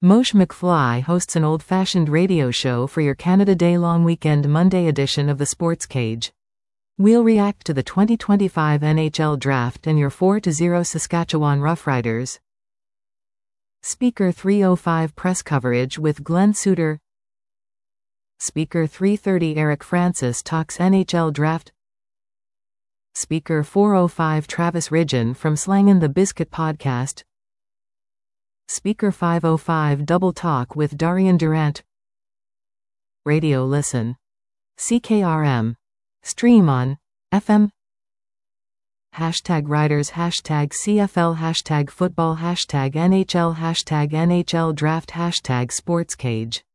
Moshe McFly hosts an old-fashioned radio show for your Canada Day long weekend Monday edition of the Sports Cage. We'll react to the 2025 NHL Draft and your 4-0 Saskatchewan Roughriders. Speaker 305 press coverage with Glenn Suter. Speaker 330 Eric Francis talks NHL Draft. Speaker 405 Travis Ridgen from Slangin' the Biscuit podcast. Speaker 505 Double Talk with Darian Durant. Radio listen. CKRM. Stream on FM. #Riders, #CFL, #football, #NHL, #NHL Draft, #Sports Cage.